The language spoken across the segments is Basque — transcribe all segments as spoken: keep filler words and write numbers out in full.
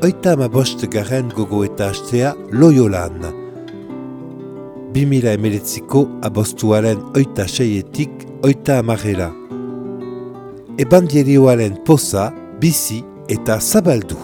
oita hamabost garren gogoeta hastea Loiolan. bi mila emeretziko aboztuaren oita seietik oita hamarera. Ebangelioaren poza, bizi eta zabaldu.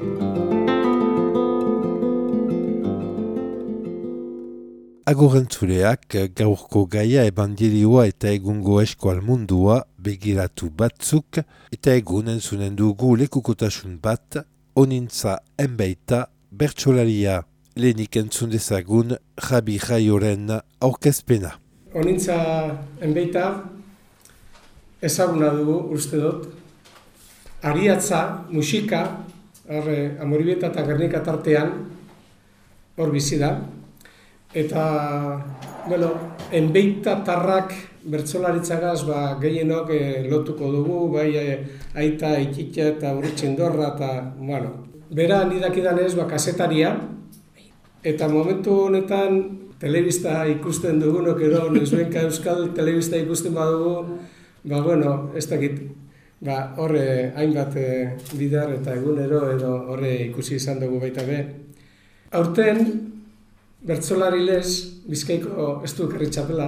Agorrentzuleak gaurko gaia ebangelioa eta egungo eskual mundua begiratu batzuk eta egun entzunen dugu lekukotasun bat onintza enbeita bertsolaria. Lehenik entzun dezagun Jabi Jaioren aurkezpena. Onintza enbeita ezaguna dugu uste dut. Ariatza, musika, horre Amoribieta eta Gernika tartean hor bizi da. Eta, bueno, enbeita tarrak bertsolaritzagaz ba, gehienok eh, lotuko dugu, bai eh, aita, ikitia eta urritxindorra eta, bueno. Bera nidakidanez, ba, kasetaria, eta momentu honetan telebista ikusten dugunok edo, noizbenka euskal telebista ikusten badugu, ba, bueno, ez dakit, ba, horre hainbat eh, bidar eta egunero edo horre ikusi izan dugu baita be. Aurten, bertsolari lez, Bizkaiko, ez du ekarri txapela,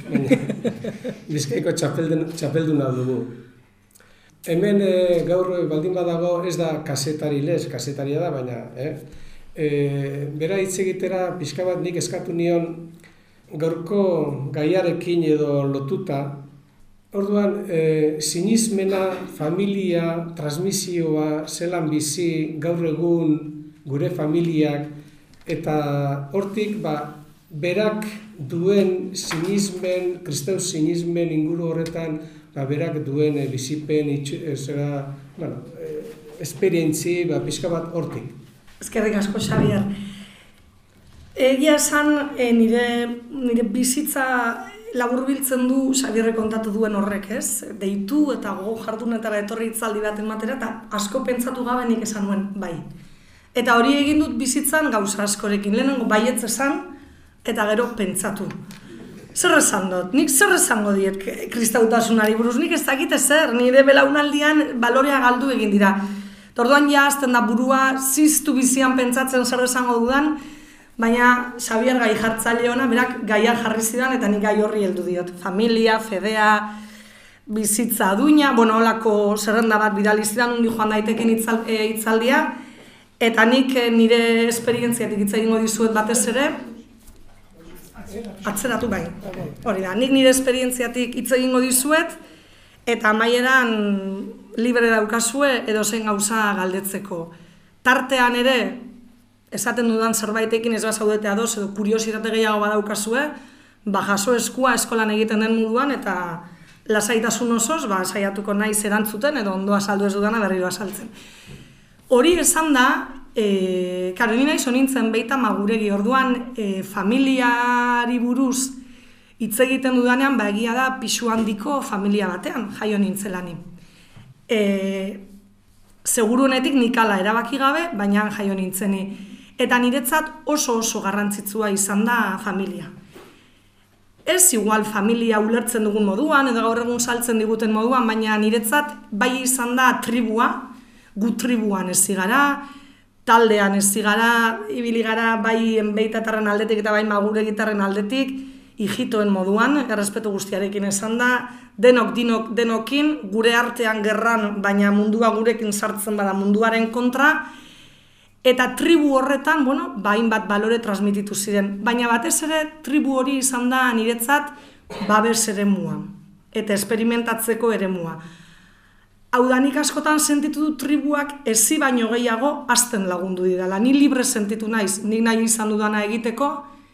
Bizkaiko txapelduna dugu. Hemen e, gaur baldin badago ez da kasetari lez, kasetaria da, baina, eh? E, bera hitz egitera pixka bat nik eskatu nion gaurko gaiarekin edo lotuta. Orduan, e, sinismena, familia, transmisioa, zelan bizi, gaur egun, gure familiak, eta hortik, ba, berak duen sinismen, kristau sinismen inguru horretan, ba, berak duen e, bizipen, itxu, e, zera, bueno, e, esperientzi, ba, pixka bat hortik. Ezkerrik asko, Xabier. Egia esan, e, nire, nire bizitza laburbiltzen du Xabierre kontatu duen horrek, ez? Deitu eta gogo jardunetara etorri hitzaldi bat ematera, eta asko pentsatu gabe nik esan nuen, bai. Eta hori egin dut bizitzan gauza askorekin, lehenengo baietz esan, eta gero pentsatu. Zer esan dut? Nik zer esango diet kristautasunari buruz, nik ez dakit ezer, nire belaunaldian balorea galdu egin dira. Orduan ja hasten da burua, ziztu bizian pentsatzen zer esango dudan, baina Xabier gai jartzaile ona, berak gaia jarri zidan eta nik gai horri heldu diot. Familia, fedea, bizitza duina, bueno, holako zerrenda bat bidali zidan, undi joan daiteken hitzaldia, eta nik nire esperientziatik hitz egingo dizuet batez ere, atzeratu bai, hori da, nik nire esperientziatik hitz egingo dizuet, eta amaieran libre daukazue edo zein gauza galdetzeko. Tartean ere, esaten dudan zerbaitekin ez bazaudete ados edo kuriositate gehiago badaukazue, ba jaso eskua eskolan egiten den moduan eta lasaitasun osoz, ba saiatuko naiz erantzuten edo ondo azaldu ez dudana berriro azaltzen. Hori esan da, e, karo, ni naiz honintzen beita maguregi, orduan e, familiari buruz hitz egiten dudanean, ba egia da pisu handiko familia batean, jaio nintzelanik. E, segurunetik nik ala erabaki gabe, baina jaio nintzeni. Eta niretzat oso oso garrantzitsua izan da familia. Ez igual familia ulertzen dugun moduan, edo gaur egun saltzen diguten moduan, baina niretzat bai izan da tribua, gu tribuan ez zigara, taldean ez zigara, ibili gara bai enbeitatarren aldetik eta bai maguregitarren aldetik, hijitoen moduan, errespetu guztiarekin esan da, denok dinok denokin, gure artean gerran, baina mundua gurekin sartzen bada munduaren kontra, eta tribu horretan, bueno, bain bat balore transmititu ziren. Baina batez ere, tribu hori izan da niretzat babes eremua, eta esperimentatzeko eremua. Hau da, nik askotan sentitu du tribuak ezi baino gehiago hasten lagundu didala. Ni libre sentitu naiz, nik nahi izan dudana egiteko,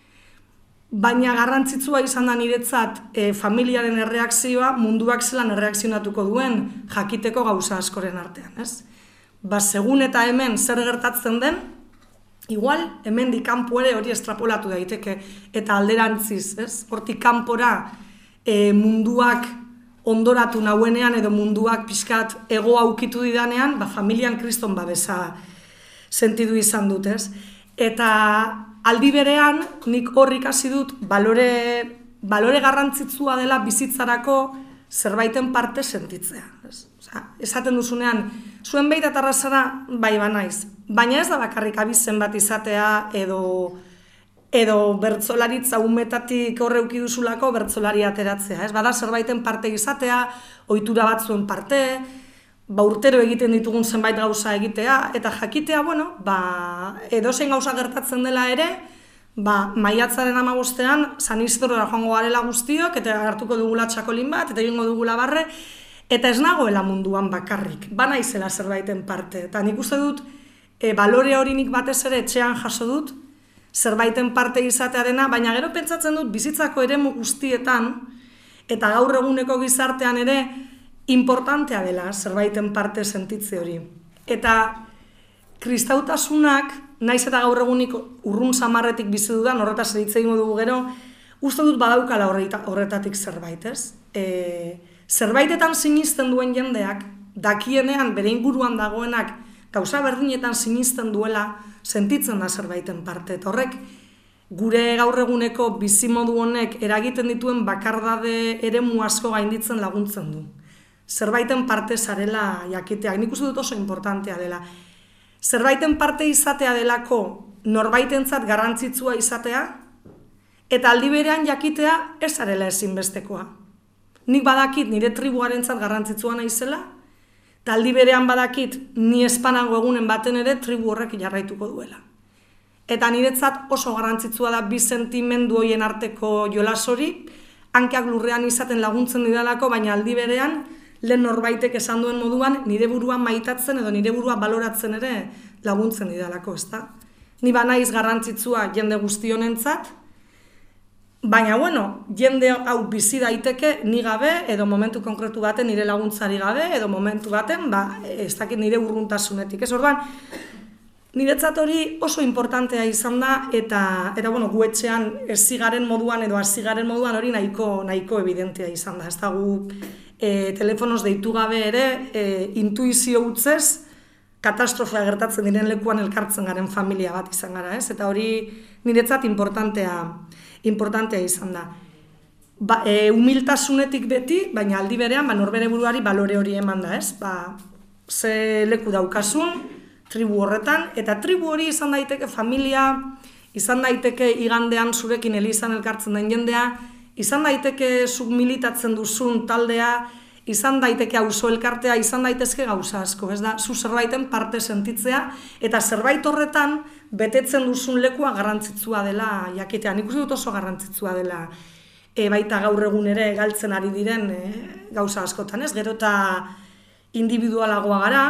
baina garrantzitsua izan da niretzat e, familiaren erreakzioa munduak zelan erreakzionatuko duen jakiteko gauza askoren artean, ez? Ba, segun eta hemen zer gertatzen den, igual, hemendik kanpo ere hori estrapolatu daiteke, eta alderantziz, ez? Hortik kanpora e, munduak ondoratu nauenean edo munduak pixkat ego aukitu didanean, ba, familian kriston babesa sentidu izan dut, ez? Eta aldi berean, nik hor ikasi dut balore, balore garrantzitsua dela bizitzarako zerbaiten parte sentitzea. esaten duzunean, zuen beita tarrazara, bai banaiz. Baina ez da bakarrik abizen bat izatea edo edo bertsolaritza umetatik horreuki duzulako bertsolari ateratzea. Ez bada zerbaiten parte izatea, ohitura batzuen parte, ba urtero egiten ditugun zenbait gauza egitea, eta jakitea, bueno, ba, edozein gauza gertatzen dela ere, ba, maiatzaren hamabostean San Isidrora joango garela guztiok, eta hartuko dugula txakolin bat, eta egingo dugula barre, eta ez nagoela munduan bakarrik, ba naizela zerbaiten parte. Eta nik uste dut, e, balore hori nik batez ere etxean jaso dut, zerbaiten parte izatearena, baina gero pentsatzen dut bizitzako eremu guztietan, eta gaur eguneko gizartean ere, importantea dela zerbaiten parte sentitze hori. Eta kristautasunak, naiz eta gaur egunik urrun samarretik bizi dudan, horretaz hitz egingo dugu gero, uste dut badaukala horretatik zerbait, ez? E, zerbaitetan sinisten duen jendeak, dakienean bere inguruan dagoenak, gauza berdinetan sinisten duela, sentitzen da zerbaiten parte. Eta horrek, gure gaur eguneko bizimodu honek eragiten dituen bakardade eremu asko gainditzen laguntzen du. Zerbaiten parte zarela jakiteak, nik uste dut oso importantea dela. Zerbaiten parte izatea delako norbaitentzat garrantzitsua izatea, eta aldi berean jakitea ez zarela ezinbestekoa. Nik badakit nire tribuarentzat garrantzitsua naizela, eta aldi berean badakit ni espanago egunen baten ere tribu horrek jarraituko duela. Eta niretzat oso garrantzitsua da bi sentimendu horien arteko jolas hori, hankeak lurrean izaten laguntzen didalako, baina aldi berean lehen norbaitek esan duen moduan nire burua maitatzen edo nire burua baloratzen ere laguntzen didalako, ezta? Ni banaiz garrantzitsua jende guztionentzat, baina, bueno, jende hau bizi daiteke ni gabe, edo momentu konkretu baten nire laguntzari gabe, edo momentu baten, ba, ez dakit nire urruntasunetik. Ez orduan, niretzat hori oso importantea izan da, eta, eta bueno, gu etxean ezigaren moduan edo hazigaren moduan hori nahiko, nahiko evidentea izan da. Ez da gu e, telefonoz deitu gabe ere, e, intuizio utzez, katastrofea gertatzen diren lekuan elkartzen garen familia bat izan gara, ez? Eta hori niretzat importantea, importantea izan da. Ba, e, humiltasunetik beti, baina aldi berean, ba, norbere buruari balore hori eman da, ez? Ba, ze leku daukasun, tribu horretan, eta tribu hori izan daiteke familia, izan daiteke igandean zurekin elizan elkartzen den jendea, izan daiteke zuk militatzen duzun taldea, izan daiteke auzo elkartea, izan daitezke gauza asko, ez da, zu zerbaiten parte sentitzea, eta zerbait horretan betetzen duzun lekua garrantzitsua dela jakitea. Nik uste dut oso garrantzitsua dela e, baita gaur egun ere galtzen ari diren e, gauza askotan, ez? Gero eta individualagoa gara,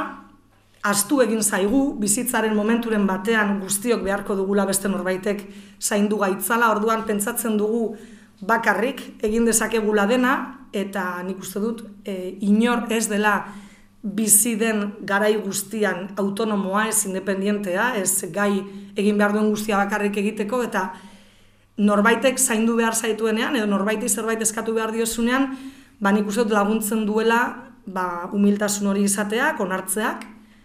ahaztu egin zaigu, bizitzaren momenturen batean guztiok beharko dugula beste norbaitek zaindu gaitzala, orduan pentsatzen dugu bakarrik egin dezakegula dena, eta nik uste dut e, inor ez dela bizi den garai guztian autonomoa, ez independientea, ez gai egin behar duen guztia bakarrik egiteko, eta norbaitek zaindu behar zaituenean, edo norbaiti zerbait eskatu behar diozunean, ba nik uste dut laguntzen duela ba, humiltasun hori izateak, onartzeak,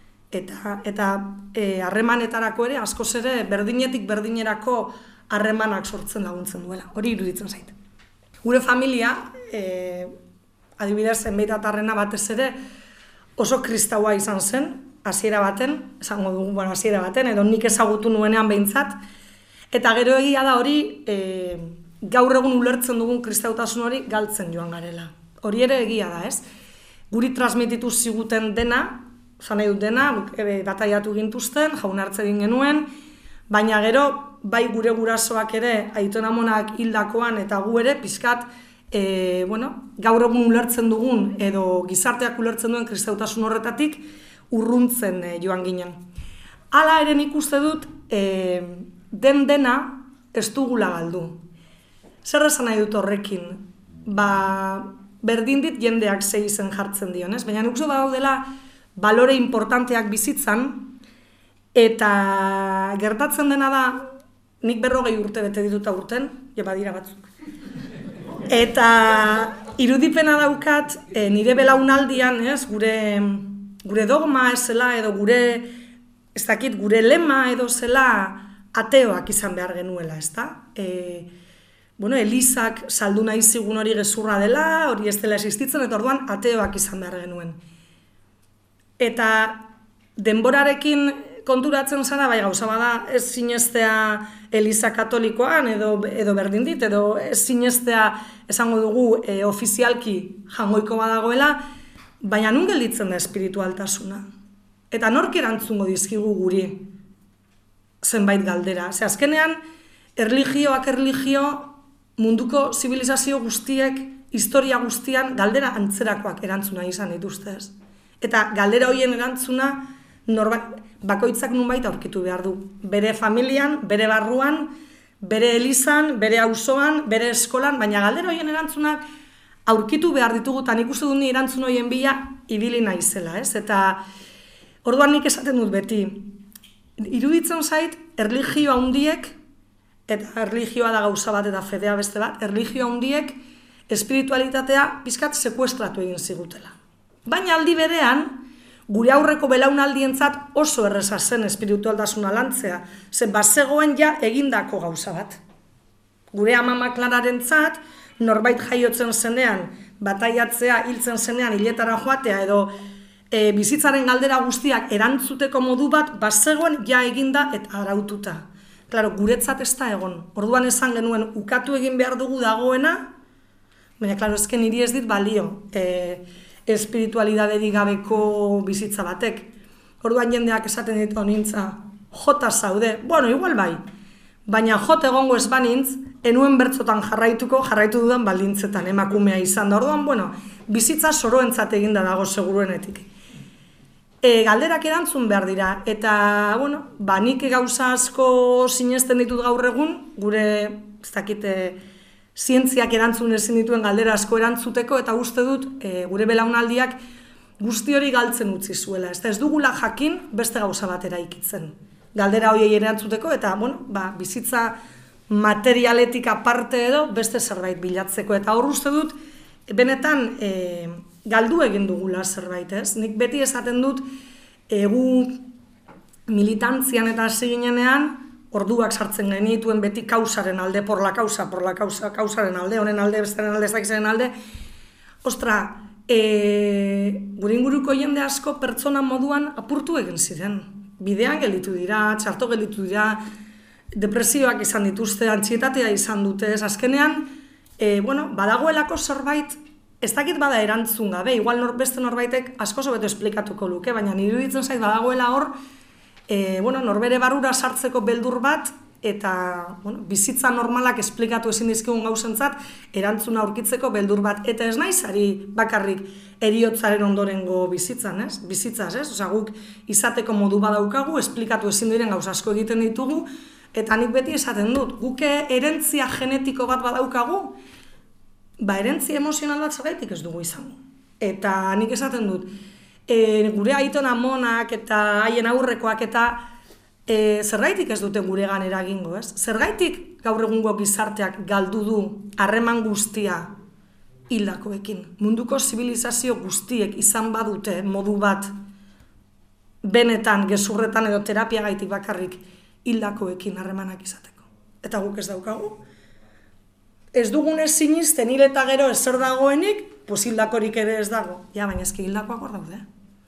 eta eta e, harremanetarako ere, askoz ere, berdinetik berdinerako harremanak sortzen laguntzen duela. Hori iruditzen zait. Gure familia, e, adibidez, zenbaitatarrena batez ere, oso kristaua izan zen, hasiera baten, esango dugu, bueno, hasiera baten, edo nik ezagutu nuenean behintzat, eta gero egia da hori, e, gaur egun ulertzen dugun kristautasun hori galtzen joan garela. Hori ere egia da, ez? Guri transmititu ziguten dena, zan nahi dut dena, e, bataiatu gintuzten, jaun hartze egin genuen, baina gero, bai gure gurasoak ere, aitona amonak hildakoan, eta gu ere, pixkat, e, bueno, gaur egun ulertzen dugun, edo gizarteak ulertzen duen kristautasun horretatik, urruntzen e, joan ginen. Hala ere nik uste dut, e, den dena ez dugula galdu. Zer esan nahi dut horrekin? Ba, berdin dit jendeak ze izen jartzen dion, ez? Baina nik uste badaudela balore importanteak bizitzan, eta gertatzen dena da, nik berrogei urte bete dituta urten, jo badira batzuk. Eta irudipena daukat, e, nire belaunaldian, ez, gure, gure dogma ez zela, edo gure, ez dakit, gure lema edo zela ateoak izan behar genuela, ez da? E, bueno, Elizak saldu nahi zigun hori gezurra dela, hori ez dela existitzen, eta orduan ateoak izan behar genuen. Eta denborarekin konturatzen zara, bai gauza bada ez sinestea Eliza Katolikoan edo, edo berdin dit, edo ez sinestea esango dugu e, ofizialki jangoiko badagoela, baina nun gelditzen da espiritualtasuna. Eta nork erantzungo dizkigu guri zenbait galdera. Ze azkenean, erlijioak erlijio munduko zibilizazio guztiek, historia guztian, galdera antzerakoak erantzuna izan dituzte ez. Eta galdera horien erantzuna norba, bakoitzak nunbait aurkitu behar du. Bere familian, bere barruan, bere elizan, bere auzoan, bere eskolan, baina galdera horien erantzunak aurkitu behar ditugu, eta nik uste dut ni erantzun horien bila ibili naizela, ez? Eta orduan nik esaten dut beti, iruditzen zait, erlijio handiek, eta erlijioa da gauza bat eta fedea beste bat, erlijio handiek espiritualitatea pizkat sekuestratu egin zigutela. Baina aldi berean, gure aurreko belaunaldientzat oso erreza zen espiritualtasuna lantzea, zen bazegoen ja egindako gauza bat. Gure amama Klararentzat, norbait jaiotzen zenean, bataiatzea, hiltzen zenean, hiletara joatea, edo e, bizitzaren galdera guztiak erantzuteko modu bat, bazegoen ja eginda eta araututa. Claro, guretzat ez da egon. Orduan esan genuen, ukatu egin behar dugu dagoena, baina, claro, ezken niri ez dit balio. E, espiritualidaderik gabeko bizitza batek. Orduan jendeak esaten ditu nintza, jota zaude, bueno, igual bai, baina jota egongo ez banintz, enuen bertzotan jarraituko, jarraitu dudan baldintzetan, emakumea izan da. Orduan, bueno, bizitza soroentzat eginda dago seguruenetik. E, galderak erantzun behar dira, eta, bueno, ba, nik gauza asko sinesten ditut gaur egun, gure, ez dakite, zientziak erantzun ezin dituen galdera asko erantzuteko, eta uste dut e, gure belaunaldiak guzti hori galtzen utzi zuela. Ez, ez dugula jakin beste gauza bat eraikitzen. Galdera horiei erantzuteko, eta bueno, ba, bizitza materialetik aparte edo beste zerbait bilatzeko. Eta hor uste dut, benetan e, galdu egin dugula zerbait, ez? Nik beti esaten dut, egu militantzian eta hasi ginenean, orduak sartzen genituen beti kausaren alde, por la causa, por la causa, kausaren alde, honen alde, bestaren alde, ez dakizaren alde. Ostra, e, gure inguruko jende asko pertsona moduan apurtu egin ziren. Bidean gelditu dira, txarto gelditu dira, depresioak izan dituzte, antxietatea izan dute, ez azkenean, e, bueno, badagoelako zerbait, ez dakit bada erantzun gabe, igual nor, beste norbaitek asko zobeto esplikatuko luke, baina nire iruditzen zait badagoela hor, E, bueno, norbere barrura sartzeko beldur bat, eta bueno, bizitza normalak esplikatu ezin dizkigun gauzentzat, erantzuna aurkitzeko beldur bat. Eta ez naiz ari bakarrik heriotzaren ondorengo bizitzan, ez? Bizitzaz, ez? Osea, guk izateko modu badaukagu, esplikatu ezin diren gauza asko egiten ditugu, eta nik beti esaten dut, guk erentzia genetiko bat badaukagu, ba erentzia emozional bat zergaitik ez dugu izango. Eta nik esaten dut, E, gure aiton amonak eta haien aurrekoak eta e, zergaitik ez dute guregan eragingo, ez? Zergaitik gaur egungo gizarteak galdu du harreman guztia hildakoekin. Munduko zibilizazio guztiek izan badute modu bat benetan, gezurretan edo terapia gaitik bakarrik hildakoekin harremanak izateko. Eta guk ez daukagu. Ez dugunez sinisten hil eta gero ezer dagoenik, pues hildakorik ere ez dago. Ja, baina ezki hildakoak hor daude.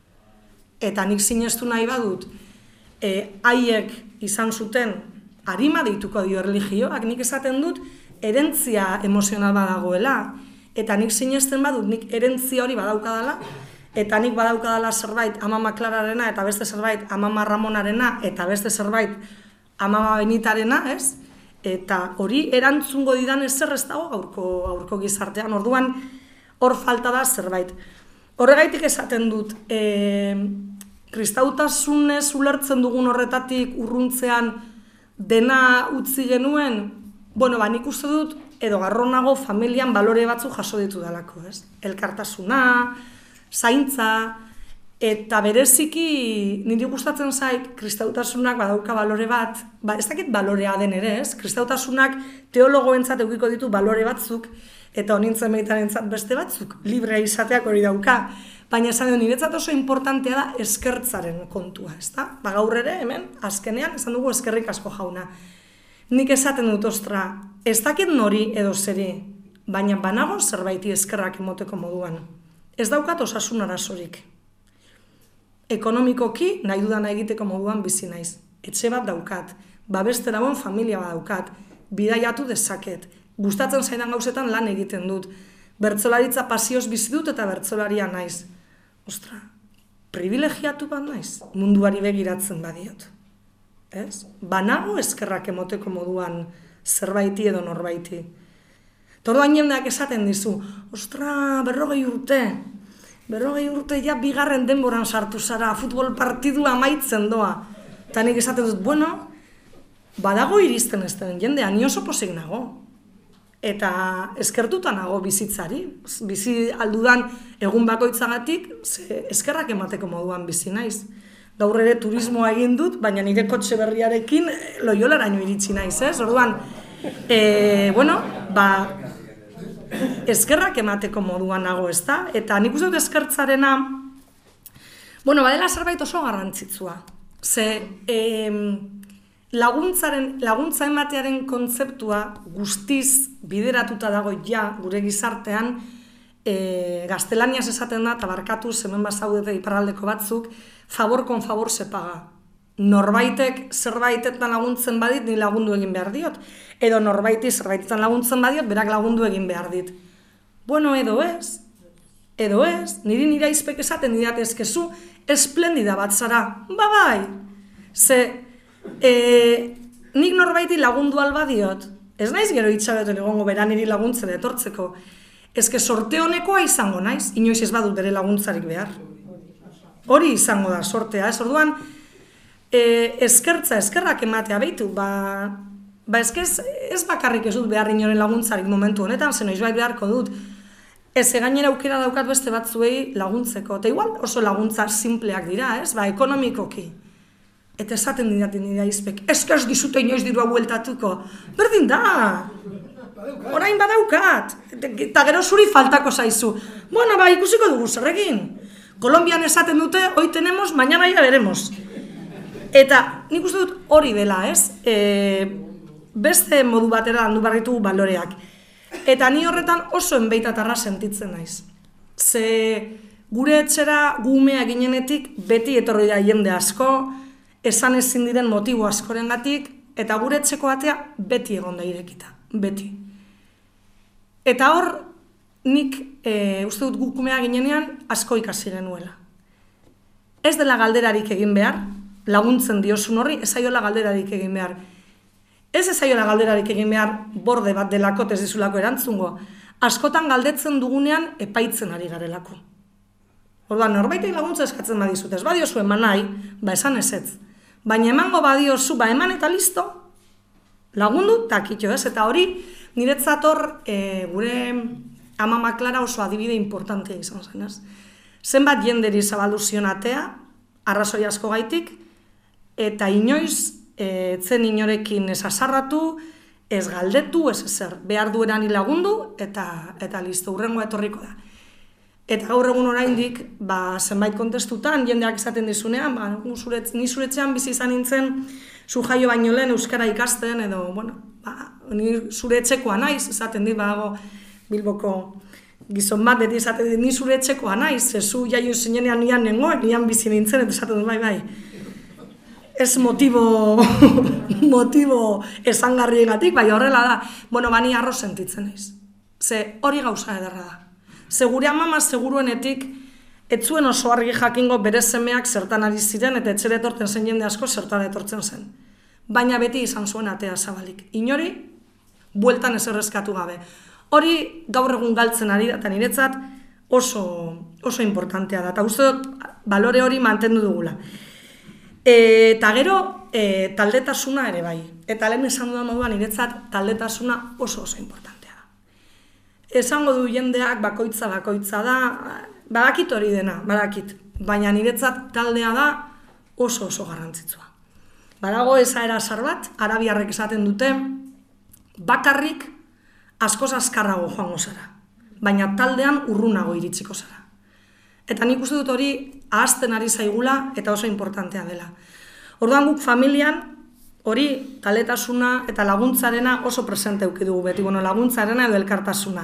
Eta nik sinestu nahi badut, e, haiek izan zuten, arima deituko dio erlijioak, nik esaten dut, erentzia emozional badagoela. Eta nik sinesten badut, nik erentzia hori badaukadala, eta nik badaukadala zerbait amama Klararena, eta beste zerbait amama Ramonarena, eta beste zerbait amama Benitarena, ez? Eta hori erantzungo didan ezer ez dago gaurko, gaurko gizartean, orduan hor falta da zerbait. Horregaitik esaten dut, e, kristautasunez ulertzen dugun horretatik urruntzean dena utzi genuen, bueno, ba, nik uste dut, edo garronago familian balore batzu jaso ditu dalako, ez? Elkartasuna, zaintza, eta bereziki niri gustatzen zait kristautasunak badauka balore bat, ba, ez dakit balorea den ere, ez? Kristautasunak teologoentzat edukiko ditu balore batzuk, eta honintzen behitarentzat beste batzuk, librea izateak hori dauka. Baina esan dut, niretzat oso importantea da eskertzaren kontua, ez da? Ba, gaur ere, hemen, azkenean, esan dugu eskerrik asko jauna. Nik esaten dut, ostra, ez dakit nori edo zeri, baina banago zerbaiti eskerrak emoteko moduan. Ez daukat osasun arazorik. ekonomikoki nahi dudana egiteko moduan bizi naiz. Etxe bat daukat, babeste dagoen familia bat daukat, bidaiatu dezaket, gustatzen zaidan gauzetan lan egiten dut, bertsolaritza pasioz bizi dut eta bertsolaria naiz. Ostra, privilegiatu bat naiz, munduari begiratzen badiot. Ez? Banago eskerrak emoteko moduan zerbaiti edo norbaiti. Tordoan jendeak esaten dizu, ostra, berrogei urte, berrogei urte ja bigarren denboran sartu zara, futbol partidua amaitzen doa. Eta nik esaten dut, bueno, badago iristen ez den jendea, ni oso posik nago. Eta eskertuta nago bizitzari, bizi aldudan egun bakoitzagatik, ze eskerrak emateko moduan bizi naiz. Gaur ere turismoa egin dut, baina nire kotxe berriarekin Loiolaraino iritsi naiz, ez? Orduan, e, bueno, ba, eskerrak emateko moduan nago, ez da? Eta nik uste dut eskertzarena, bueno, badela zerbait oso garrantzitsua. Ze e, laguntzaren, laguntza ematearen kontzeptua guztiz bideratuta dago ja gure gizartean, e, gaztelaniaz esaten da, eta barkatu hemen bazaudete iparraldeko batzuk, favor con favor se paga. Norbaitek zerbaitetan laguntzen badit, ni lagundu egin behar diot. Edo norbaiti zerbaitetan laguntzen badiot, berak lagundu egin behar dit. Bueno, edo ez, edo ez, niri nire aizpek esaten didatezkezu, esplendida bat zara, ba bai. Ze, e, nik norbaiti lagundu alba diot, ez naiz gero itxabeton egongo bera niri laguntzen etortzeko. Ezke sorte honekoa izango naiz, inoiz ez badut bere laguntzarik behar. Hori izango da sortea, ez orduan, e, eskertza, eskerrak ematea behitu, ba, ba ezkez, ez bakarrik ez dut behar inoren laguntzarik momentu honetan, zen noiz beharko dut, ez gainera aukera daukat beste batzuei laguntzeko, eta igual oso laguntza simpleak dira, ez, ba, ekonomikoki. Eta esaten didaten nire aizpek, ezkez dizute inoiz dirua bueltatuko, berdin da, orain badaukat, eta gero zuri faltako zaizu, bueno, ba, ikusiko dugu zerrekin. Kolombian esaten dute, hoy tenemos, mañana ya veremos. Eta nik uste dut hori dela, ez? E, beste modu batera handu barritugu baloreak. Eta ni horretan oso enbeitatarra sentitzen naiz. Ze gure etxera gumea ginenetik beti etorri da jende asko, esan ezin diren motibo askorengatik, eta gure etxeko atea beti egon da irekita, beti. Eta hor, nik e, uste dut gukumea ginenean asko ikasi genuela. Ez dela galderarik egin behar, laguntzen diozun horri, ez aiola galderarik egin behar. Ez ez aiola galderarik egin behar borde bat delako ez dizulako erantzungo. Askotan galdetzen dugunean epaitzen ari garelako. Orduan, norbaitek laguntza eskatzen badizut, ez badiozu eman nahi, ba esan ezetz. Baina emango badiozu, ba eman eta listo, lagundu takitxo ez, eta hori niretzat hor e, gure Ama Klara oso adibide importantea izan zen, ez? Zenbat jenderi zabaldu zion atea, arrazoi asko gaitik, eta inoiz e, zen inorekin ez azarratu, ez galdetu, ez ezer, behar duerani lagundu, eta, eta listo, hurrengoa etorriko da. Eta gaur egun oraindik, ba, zenbait kontestutan, jendeak esaten dizunean, ba, zuret, ni zuretxean bizi izan nintzen, zu jaio baino lehen euskara ikasten, edo, bueno, ba, ni zure etxekoa naiz, esaten dit, badago, Bilboko gizon bat, beti esaten dit, ni zure etxekoa naiz, zu jaio zinenean nian nengoen, nian bizi nintzen, eta esaten dut, bai, bai. Ez motibo, motibo esangarriegatik, bai, horrela da, bueno, bani arro sentitzen naiz. Ze hori gauza ederra da. Ze gure amama seguruenetik, ez zuen oso argi jakingo bere semeak zertan ari ziren, eta etxera etortzen zen jende asko zertan etortzen zen. Baina beti izan zuen atea zabalik. Inori, bueltan ez errezkatu gabe. Hori gaur egun galtzen ari da, eta niretzat oso, oso importantea da. Eta uste dut, balore hori mantendu dugula. E, eta gero, e, taldetasuna ere bai. Eta lehen esan dudan moduan niretzat taldetasuna oso oso importantea da. Esango du jendeak bakoitza bakoitza da, badakit hori dena, badakit. Baina niretzat taldea da oso oso garrantzitsua. Badago esaera zar bat, arabiarrek esaten dute, bakarrik askoz azkarrago joango zara, baina taldean urrunago iritsiko zara. Eta nik uste dut hori ahazten ari zaigula eta oso importantea dela. Orduan guk familian hori taldetasuna eta laguntzarena oso presente eduki dugu beti, bueno, laguntzarena edo elkartasuna.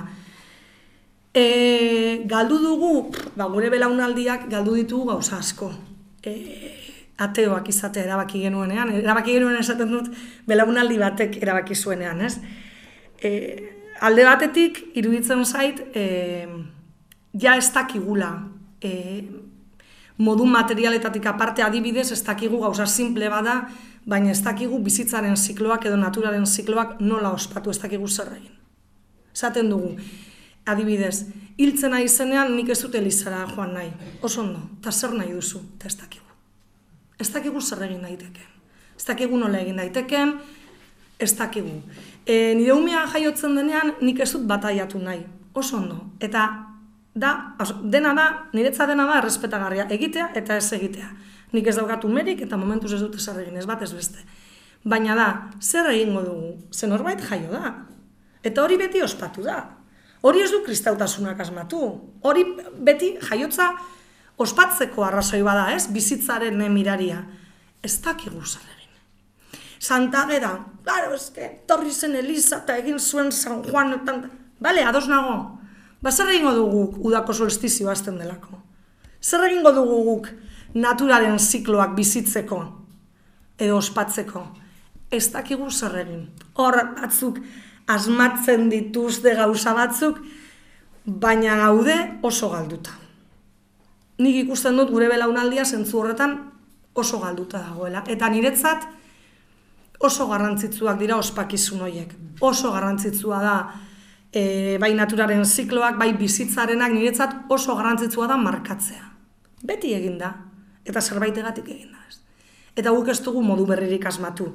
E, galdu dugu, ba, gure belaunaldiak galdu ditugu gauza asko. e, ateoak izatea erabaki genuenean, erabaki genuenean esaten dut belaunaldi batek erabaki zuenean, ez? E, alde batetik, iruditzen zait, e, ja ez dakigula, e, modu materialetatik aparte adibidez, ez dakigu gauza simple bada, baina ez dakigu bizitzaren zikloak edo naturaren zikloak nola ospatu, ez dakigu zer egin. Esaten dugu, adibidez, hiltzen nahi zenean nik ez dut elizara joan nahi, oso ondo, eta zer nahi duzu, eta ez dakigu. Ez dakigu zer egin daiteken, ez dakigu nola egin daiteken, ez dakigu. E, nire umea jaiotzen denean nik ez dut bataiatu nahi, oso ondo, eta da, dena da, niretza dena da errespetagarria, egitea eta ez egitea. Nik ez daukat umerik eta momentuz ez dut zer egin, ez bat ez beste. Baina da, zer egingo dugu, zen norbait jaio da, eta hori beti ospatu da. Hori ez du kristautasunak asmatu, hori beti jaiotza ospatzeko arrazoi bada, ez? Bizitzaren miraria. Ez dakigu zer egin. Santa Ageda, claro, eske, torri zen Eliza eta egin zuen San Juan, eta... Bale, ados nago. Ba, zer egingo dugu udako solstizio hasten delako? Zer egingo dugu guk naturaren zikloak bizitzeko edo ospatzeko? Ez dakigu zer egin. Hor batzuk asmatzen dituzte gauza batzuk, baina gaude oso galduta. Nik ikusten dut gure belaunaldia zentzu horretan oso galduta dagoela. Eta niretzat oso garrantzitsuak dira ospakizun horiek. Oso garrantzitsua da e, bai naturaren zikloak, bai bizitzarenak niretzat oso garrantzitsua da markatzea. Beti egin da, eta zerbaitegatik egin da. Eta guk ez dugu modu berririk asmatu.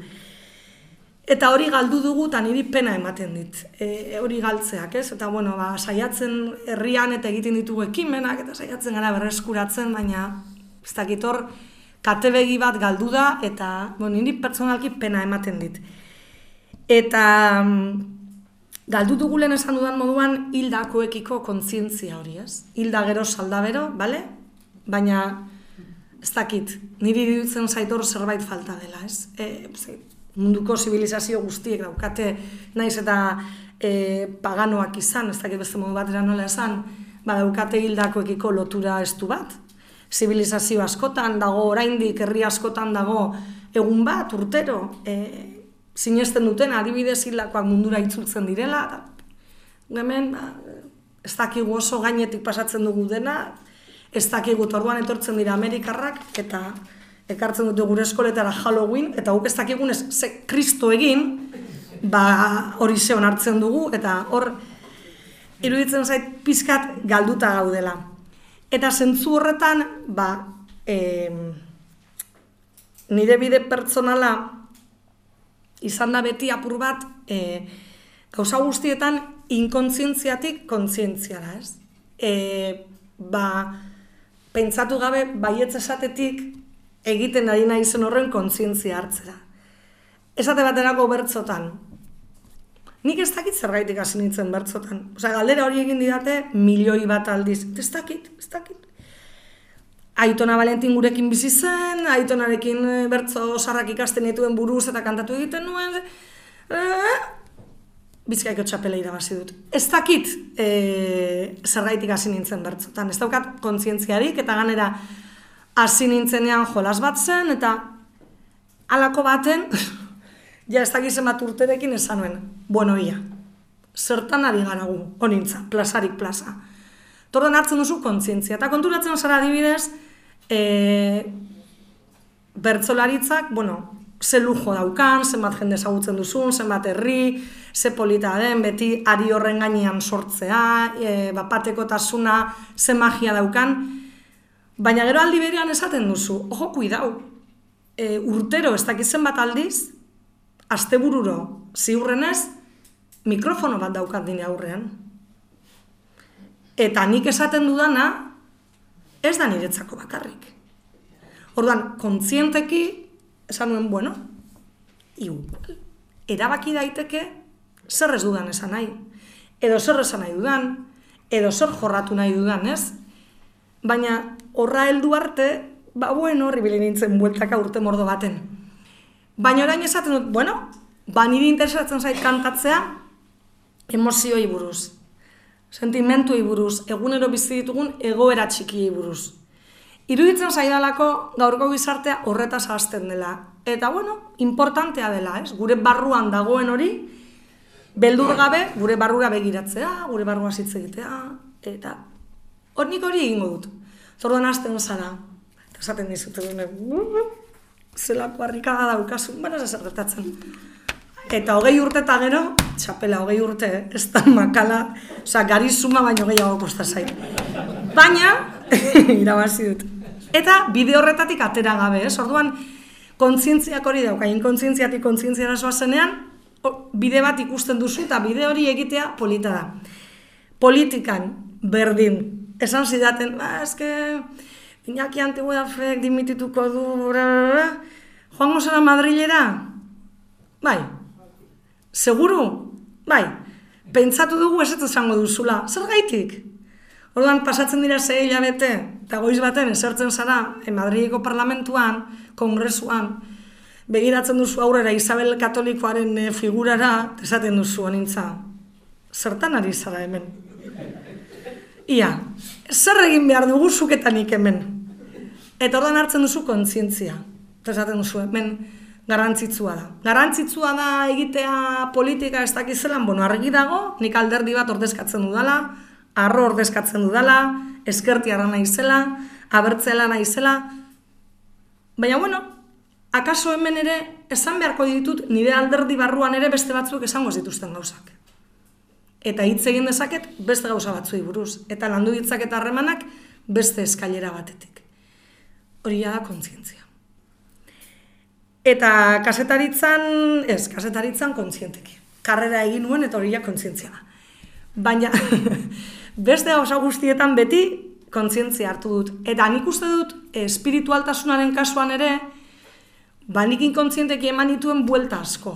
Eta hori galdu dugu eta niri pena ematen dit, e, hori galtzeak, ez? Eta, bueno, ba, saiatzen herrian eta egiten ditugu ekimenak, eta saiatzen gara berreskuratzen, baina ez dakit hor katebegi bat galdu da, eta, bueno, niri pertsonalki pena ematen dit. Eta galdu dugu lehen esan dudan moduan hildakoekiko kontzientzia hori, ez? Hilda gero salda bero, bale? Baina, ez dakit, niri iruditzen zaitor zerbait falta dela, ez? E, munduko zibilizazio guztiek daukate, naiz eta e, paganoak izan, ez dakit beste modu batera nola esan, ba daukate hildakoekiko lotura estu bat. Zibilizazio askotan dago, oraindik herri askotan dago egun bat, urtero, e, sinesten duten adibidez hildakoak mundura itzultzen direla, eta hemen ba, ez dakigu oso gainetik pasatzen dugu dena, ez dakigu orduan etortzen dira Amerikarrak, eta ekartzen dute gure eskoletara Halloween, eta guk ez dakigun ez ze Kristo egin, ba hori ze onartzen dugu, eta hor iruditzen zait pizkat galduta gaudela. Eta zentzu horretan, ba, e, nire bide pertsonala izan da beti apur bat, e, gauza guztietan inkontzientziatik kontzientziara, ez? E, ba, pentsatu gabe baietz esatetik, egiten ari nahi zen horren kontzientzia hartzera. Esate baterako bertzotan. Nik ez dakit zergaitik hasi nintzen bertzotan. Osea, galdera hori egin didate milioi bat aldiz. Ez dakit, ez dakit. Aitona Valentin gurekin bizi zen, Aitonarekin bertzo sarrak ikasten dituen buruz eta kantatu egiten nuen. Bizkaiko txapela irabazi dut. Ez dakit e, zergaitik hasi nintzen bertzotan. Ez daukat kontzientziarik eta ganera hasi nintzenean jolas bat zen, eta halako baten, ja ez dakizen bat urterekin esan nuen, bueno, ia, zertan ari gara gu, honintza, plazarik plaza. Tordan hartzen duzu kontzientzia, eta konturatzen zara adibidez, e, bertsolaritzak, bueno, ze lujo daukan, zenbat jende ezagutzen duzun, zenbat herri, ze polita den, beti ari horren gainean sortzea, e, bapatekotasuna, ze magia daukan. Baina gero aldi berean esaten duzu, ojo, kuidau, e, urtero ez dakitzen bat aldiz, astebururo ziurrenez, mikrofono bat daukat dine aurrean. Eta nik esaten dudana, ez da niretzako bakarrik. Orduan, kontzienteki, esan nuen, bueno, igual, erabaki daiteke, zer ez dudan esan nahi, edo zer esan nahi dudan, edo zer jorratu nahi dudan, ez? Baina, horra heldu arte, ba, bueno, horri bile nintzen bueltaka urte mordo baten. Baina orain esaten dut, bueno, ba, niri interesatzen zait kantatzea, emozioi buruz, sentimentuei buruz, egunero bizi ditugun egoera txikiei buruz. Iruditzen zaidalako gaurko gizartea horretaz ahazten dela. Eta, bueno, importantea dela, ez? Gure barruan dagoen hori, beldur gabe, gure barrura begiratzea, gure barrua hitz egitea, eta hor nik hori egingo dut. Zorduan hasten zara, eta esaten dizut, zelako harrikaga daukazu, baina ez gertatzen. Eta hogei urte eta gero, txapela, hogei urte, ez da makala, oza, garizuma baino gehiago kosta zait. Baina, irabazi dut. Eta bide horretatik atera gabe, ez? Orduan, kontzientziak hori dauka, inkontzientziatik kontzientziara zoazenean, bide bat ikusten duzu eta bide hori egitea polita da. Politikan, berdin, esan zidaten, ba, eske, Iñaki Antigüedafek dimitituko du, joango zara Madrilera? Bai. Seguru? Bai. Pentsatu dugu ez ez esango duzula. Zer gaitik? Orduan, pasatzen dira zei hilabete, eta goiz baten esertzen zara, Madrileko parlamentuan, kongresuan, begiratzen duzu aurrera Isabel Katolikoaren figurara, esaten duzu honintza. Zertan ari zara hemen? Ia, zer egin behar dugu zuketanik hemen? Eta orduan hartzen duzu kontzientzia. Eta esaten duzu hemen garrantzitsua da. Garrantzitsua da egitea politika ez dakizelan, bueno, argi dago, nik alderdi bat ordezkatzen dudala, arro ordezkatzen dudala, eskertiarra naizela, abertzela naizela, baina bueno, akaso hemen ere esan beharko ditut nire alderdi barruan ere beste batzuk esango zituzten gauzak. Eta hitz egin dezaket beste gauza batzuei buruz, eta landu ditzak eta harremanak beste eskailera batetik. Hori da kontzientzia. Eta kasetaritzan, ez, kasetaritzan kontzienteki. Karrera egin nuen eta hori ja kontzientzia da. Baina, beste gauza guztietan beti kontzientzia hartu dut. Eta nik uste dut, espiritualtasunaren kasuan ere, ba nik inkontzienteki eman dituen buelta asko.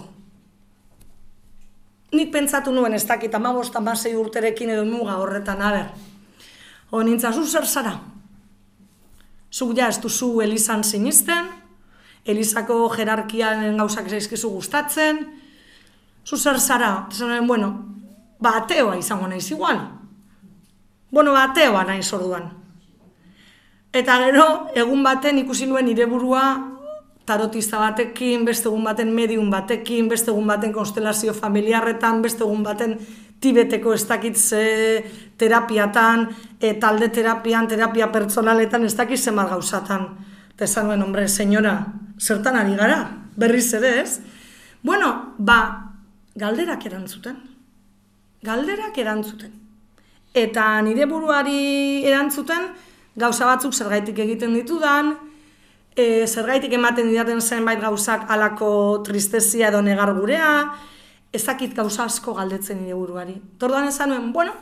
Nik pentsatu nuen ez dakit hamabost hamasei urterekin edo muga horretan, aber. Honintza, zu zer zara? Zuk ja ez duzu Elizan sinisten, Elizako jerarkiaren gauzak zaizkizu gustatzen, zu zer zara? Zanen, bueno, ba ateoa izango naiz igual. Bueno, ba ateoa naiz orduan. Eta gero, egun baten ikusi nuen nire burua tarotista batekin, beste egun baten medium batekin, beste egun baten konstelazio familiarretan, beste egun baten Tibeteko ez dakit ze terapiatan, e, talde terapian, terapia pertsonaletan, ez dakit zenbat gauzatan. Eta esan nuen, hombre, senyora, zertan ari gara, berriz ere ez? Bueno, ba, galderak erantzuten. Galderak erantzuten. Eta nire buruari erantzuten, gauza batzuk zergaitik egiten ditudan, e, zergaitik ematen didaten zenbait gauzak halako tristezia edo negar gurea, ezakit gauza asko galdetzen nire buruari. Torduan esan nuen, bueno,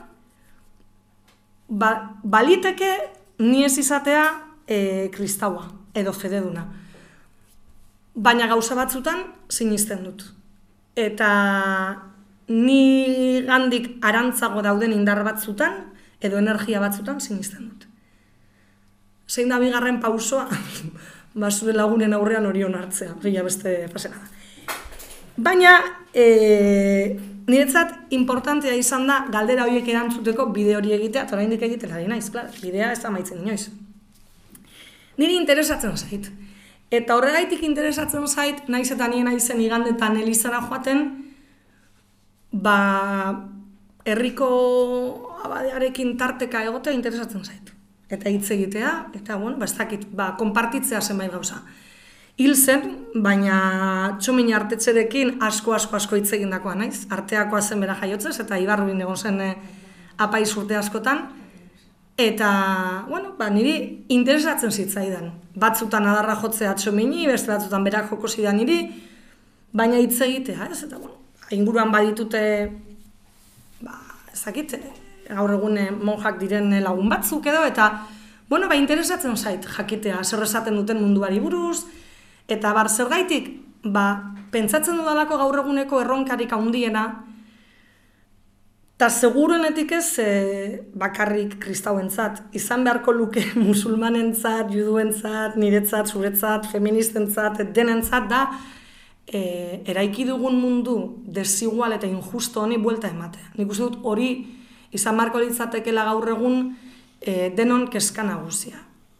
ba, baliteke ni ez izatea e, kristaua edo fededuna. Baina gauza batzutan sinisten dut. Eta ni gandik arantzago dauden indar batzutan edo energia batzutan sinisten dut. Zein da bigarren pausoa, ba zure lagunen aurrean hori onartzea, gila beste pasena da. Baina, e, niretzat importantea izan da galdera horiek erantzuteko bide hori egitea, eta oraindik egiten ari naiz, klar, bidea ez da maitzen inoiz. Niri interesatzen zait. Eta horregaitik interesatzen zait, naiz eta nien naizen igandetan Elizara joaten, ba, herriko abadearekin tarteka egotea interesatzen zait. Eta hitz egitea, eta, bueno, ba, ez dakit, ba, konpartitzea zenbait gauza. Hil zen, baina txomin artetxerekin asko, asko, asko hitz egindakoa naiz. Arteakoa zen bera jaiotzez, eta Ibarrubin egon zen apaiz urte askotan. Eta, bueno, ba, niri interesatzen zitzaidan. Batzutan adarra jotzea txomini, beste batzutan berak joko zidan niri, baina hitz egitea, ez? Eta, bueno, inguruan baditute, ba, ezakit, gaur egun monjak diren lagun batzuk edo, eta, bueno, ba, interesatzen zait jakitea, zer esaten duten munduari buruz, eta bar zergaitik, ba, pentsatzen dudalako gaur eguneko erronkarik handiena, eta seguruenetik ez e, bakarrik kristauentzat, izan beharko luke musulmanentzat, juduentzat, niretzat, zuretzat, feministentzat, denentzat da, e, eraiki dugun mundu desigual eta injusto honi buelta ematea. Nik uste dut hori izan beharko litzatekeela gaur egun e, denon kezka nagusia.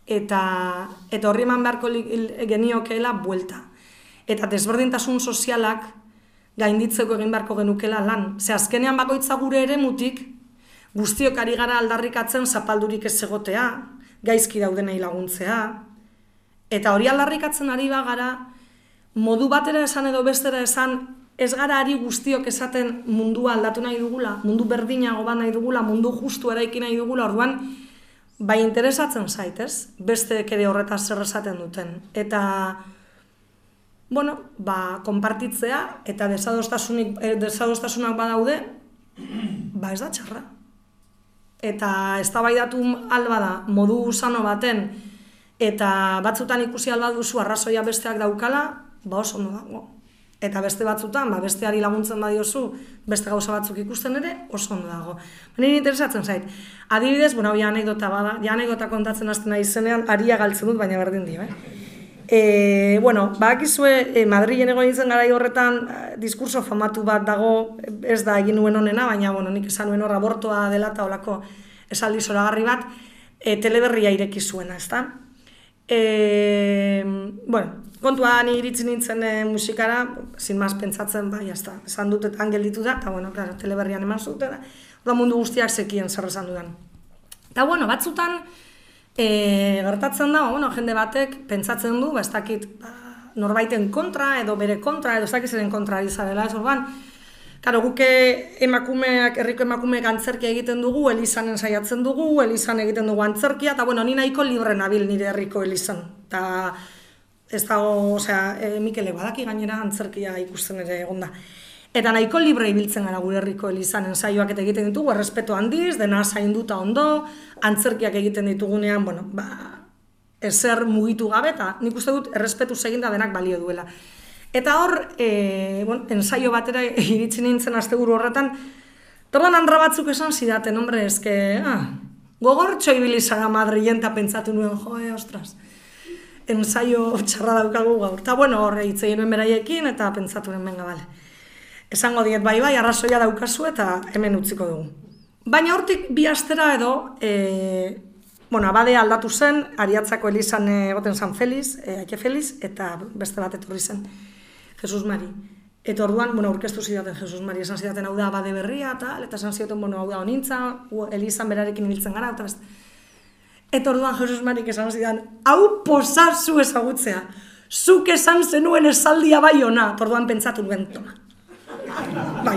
eta, eta horri eman beharko geniokeela buelta. Eta desberdintasun sozialak gainditzeko egin beharko genukela lan. Ze azkenean bakoitza gure ere mutik, guztiok ari gara aldarrikatzen zapaldurik ez egotea, gaizki daudenei laguntzea, eta hori aldarrikatzen ari bagara, modu batera esan edo bestera esan, ez gara ari guztiok esaten mundua aldatu nahi dugula, mundu berdinago bat nahi dugula, mundu justu eraiki nahi dugula, orduan, bai interesatzen zaitez, beste ere horretaz zer esaten duten. Eta, bueno, ba, konpartitzea, eta desadostasunak badaude, ba ez da txarra. Eta eztabaidatu alba da, modu sano baten, eta batzutan ikusi alba duzu arrazoia besteak daukala, ba oso ondo dago. Eta beste batzutan, ba, besteari laguntzen badiozu, beste gauza batzuk ikusten ere, oso ondo dago. Nire interesatzen zait. Adibidez, bueno, ja anekdota bada, ja anekdota kontatzen hasten nahi zenean, aria galtzen dut, baina berdin dio, eh? E, bueno, bakizue, e, Madrilen egon nintzen garai horretan, diskurso famatu bat dago, ez da egin nuen honena, baina, bueno, nik esan nuen hor abortoa dela eta olako esaldi zoragarri bat, e, teleberria ireki zuena, ezta? E, bueno, kontuan iritsi nintzen e, musikara, sin mas pentsatzen, bai, jazta, esan dut eta gelditu da, eta, bueno, claro, teleberrian eman zuten, da mundu guztiak zekien zer esan dudan. Eta, bueno, batzutan, e, gertatzen da, bueno, jende batek pentsatzen du, ba, ez dakit, ba, norbaiten kontra, edo bere kontra, edo ez dakit zeren kontra ari zarela, ez orban, karo, guke emakumeak, herriko emakumeak antzerkia egiten dugu, Elizanen saiatzen dugu, Elizan egiten dugu antzerkia, eta, bueno, ni nahiko libre nabil nire herriko Elizan, eta ez dago, osea, e, Mikele badaki gainera antzerkia ikusten ere egonda. Eta nahiko libre ibiltzen gara gure herriko Elizanen saioak eta egiten ditugu, errespetu handiz, dena zainduta ondo, antzerkiak egiten ditugunean, bueno, ba, ezer mugitu gabe, eta nik uste dut errespetu seginda denak balio duela. Eta hor, e, bueno, ensaio batera iritsi nintzen asteburu horretan, torban andra batzuk esan zidaten, hombre, eske, ah, gogortxo ibili zara Madrilen eta pentsatu nuen, joe, ostras, ensaio txarra daukagu gaur. Eta, bueno, horre hitz egin nuen beraiekin, eta pentsatu nuen, benga, bale. Esango diet, bai, bai, arrazoia daukazu eta hemen utziko dugu. Baina hortik bi astera edo, e, bueno, abadea aldatu zen, Ariatzako Elizan egoten San Feliz, e, Aike Feliz, eta beste bat etorri zen, Jesus Mari. Eta orduan, bueno, aurkeztu zidaten Jesus Mari, esan zidaten hau da abade berria, tal, eta esan zidaten, bueno, hau da honintza, Elizan berarekin ibiltzen gara, eta beste. Eta orduan Jesus Marik esan zidaten, hau posazu ezagutzea, zuk esan zenuen esaldia bai ona, eta orduan pentsatu nuen, toma. Bai.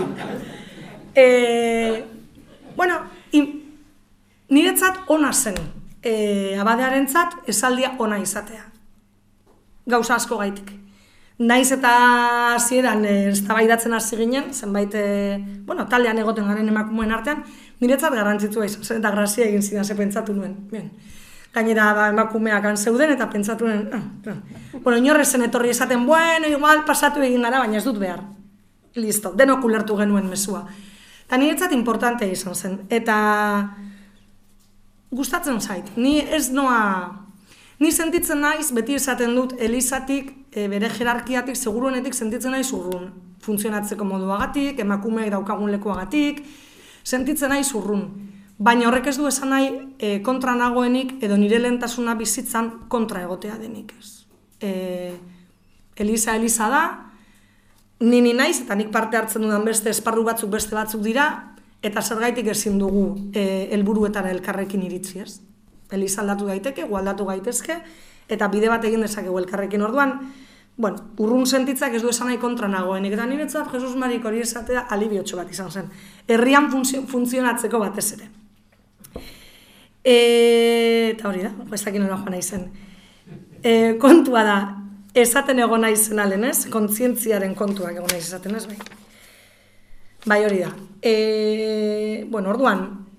E, bueno, niretzat ona zen, e, abadearentzat esaldia ona izatea. Gauza asko gaitik. Naiz eta hasieran eztabaidatzen hasi ginen, zenbait, e, bueno, taldean egoten garen emakumeen artean, niretzat garrantzitsua izan zen, eta grazia egin zidan, ze pentsatu nuen. Bien. Gainera ba, emakumeak han zeuden eta pentsatu nuen, ah, ah. Bueno, inorrezen etorri esaten, bueno, igual pasatu egin gara, baina ez dut behar. Listo, denok ulertu genuen mezua. Eta niretzat importantea izan zen. Eta gustatzen zait. Ni ez noa... Ni sentitzen naiz, beti esaten dut, Elizatik, e, bere jerarkiatik, seguruenetik sentitzen naiz urrun. Funtzionatzeko moduagatik, emakumeek daukagun lekuagatik, sentitzen naiz urrun. Baina horrek ez du esan nahi e, kontra nagoenik, edo nire lehentasuna bizitzan kontra egotea denik ez. E, Eliza, Eliza da, Nini naiz, eta nik parte hartzen dudan beste esparru batzuk beste batzuk dira, eta zergaitik ezin dugu e, helburuetara elkarrekin iritsi, ez? Eliza aldatu daiteke, gu aldatu gaitezke, eta bide bat egin dezakegu elkarrekin orduan, bueno, urrun sentitzak ez du esan nahi kontra nagoenik, eta niretzat Jesus Marik hori esatea alibiotxo bat izan zen. Herrian funtzionatzeko batez ere. E, eta hori da, ez dakit nola joan nahi zen. E, kontua da, esaten egon nahi zen alen, ez? Kontzientziaren kontuak egon nahi esaten, ez? Bai, bai hori da. E, bueno, orduan,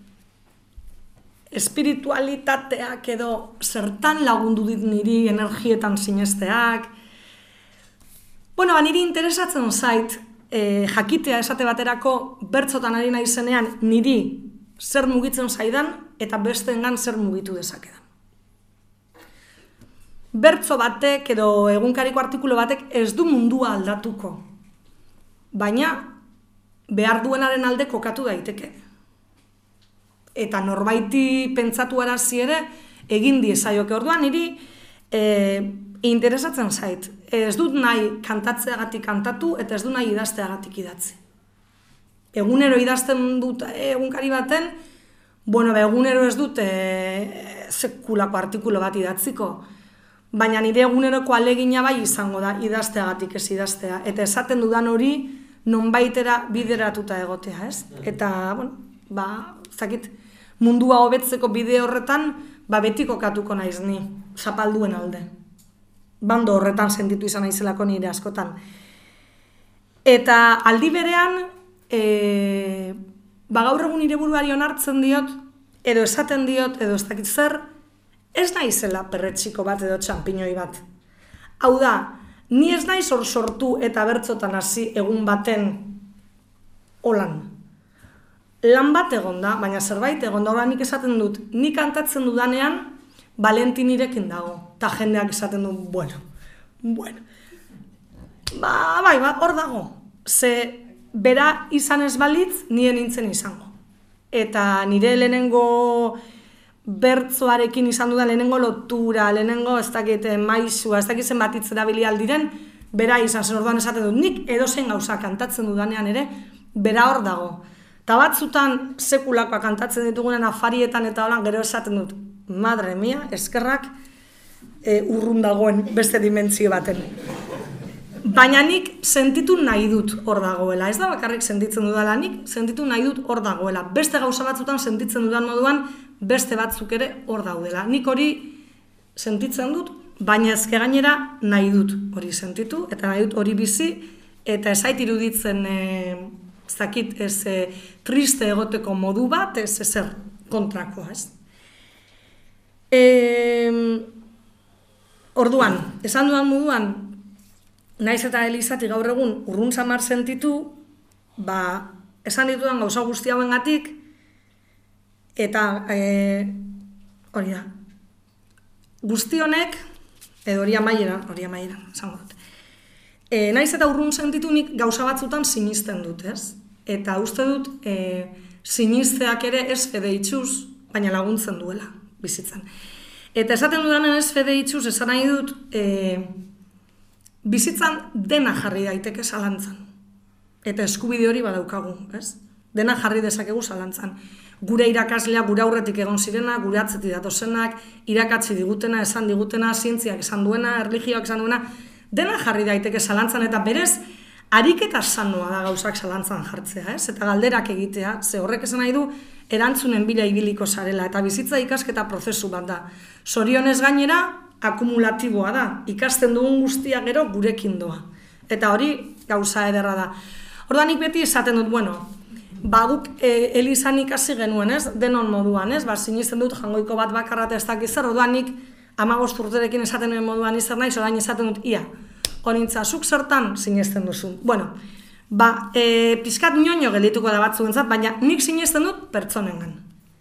espiritualitateak edo zertan lagundu dit niri energietan sinesteak. Bueno, ba, niri interesatzen zait, e, jakitea esate baterako bertzotan ari nahi zenean niri zer mugitzen zaidan eta besteengan zer mugitu dezakedan. Bertzo batek edo egunkariko artikulu batek ez du mundua aldatuko, baina behar duenaren alde kokatu daiteke. Eta norbaiti pentsatu arazi ere, egin diezaioke. Orduan niri e, interesatzen zait. Ez dut nahi kantatzeagatik kantatu eta ez dut nahi idazteagatik idatzi. Egunero idazten dut egunkari baten, bueno, ba, egunero ez dut e, sekulako artikulo bat idatziko, baina nire eguneroko alegina bai izango da idazteagatik ez idaztea. Eta esaten dudan hori nonbaitera bideratuta egotea, ez? Eta, bueno, ba, zakit, mundua hobetzeko bide horretan, ba, beti kokatuko naiz ni, zapalduen alde. Bando horretan sentitu izan naizelako nire askotan. Eta aldi berean, e, ba, gaur egun nire buruari onartzen diot, edo esaten diot, edo ez dakit zer, ez naizela perretxiko bat edo txampiñoi bat. Hau da, ni ez naiz hor sortu eta bertzotan hasi egun baten holan. Lan bat egon da, baina zerbait egon da, nik esaten dut, nik kantatzen dudanean, Valentinirekin dago, eta jendeak esaten du, bueno, bueno. Ba, bai, ba, hor dago. Ze bera izan ez balitz, nire nintzen izango. Eta nire lehenengo bertzoarekin izan dudan, lehenengo lotura, lehenengo ez dakit maizua, ez dakit zenbat hitz erabili aldiren, bera izan zen. Orduan esaten dut, nik edozein gauza kantatzen dudanean ere, bera hor dago. Eta batzutan sekulakoa kantatzen ditugunen afarietan eta holan gero esaten dut, madre mia, eskerrak e, urrun dagoen beste dimentsio baten. Baina nik sentitu nahi dut hor dagoela. Ez da bakarrik sentitzen dudala, nik sentitu nahi dut hor dagoela. Beste gauza batzutan sentitzen dudan moduan, beste batzuk ere hor daudela. Nik hori sentitzen dut, baina ezke gainera nahi dut hori sentitu, eta nahi dut hori bizi, eta ez zait iruditzen e, ez dakit, ez e, triste egoteko modu bat, ez ezer kontrakoa, ez. E, orduan, esan dudan moduan, naiz eta Elizatik gaur egun urrun samar sentitu, ba, esan ditudan gauza guzti hauengatik, eta e, hori da, guzti honek, edo hori amaieran, hori amaieran, esango dut. E, naiz eta urrun sentitu nik gauza batzutan sinisten dut, ez? Eta uste dut, e, sinisteak ere ez fede itxuz, baina laguntzen duela, bizitzan. Eta esaten dudanen ez fede itxuz, esan nahi dut, e, bizitzan dena jarri daiteke zalantzan. Eta eskubide hori badaukagu, ez? Dena jarri dezakegu zalantzan. Gure irakaslea, gure aurretik egon zirena, gure atzetik datozenak, irakatzi digutena, esan digutena, zientziak esan duena, erlijioak esan duena, dena jarri daiteke zalantzan, eta berez, ariketa sanoa da gauzak zalantzan jartzea, ez? Eta galderak egitea, ze horrek esan nahi du, erantzunen bila ibiliko zarela, eta bizitza ikasketa prozesu bat da. Zorionez gainera, akumulatiboa da, ikasten dugun guztia gero gurekin doa. Eta hori gauza ederra da. Orduan nik beti esaten dut, bueno, baguk e, Elizan ikasi genuen, ez? Denon moduan, ez? Ba, sinisten dut jangoiko bat bakarrat ez dakizer, orduan nik hamabost urterekin esaten duen moduan izan naiz, orain esaten dut, ia, honintza, zuk zertan sinesten duzu. Bueno, ba, e, pizkat ñoño geldituko da batzuentzat, baina nik sinesten dut pertsonengan.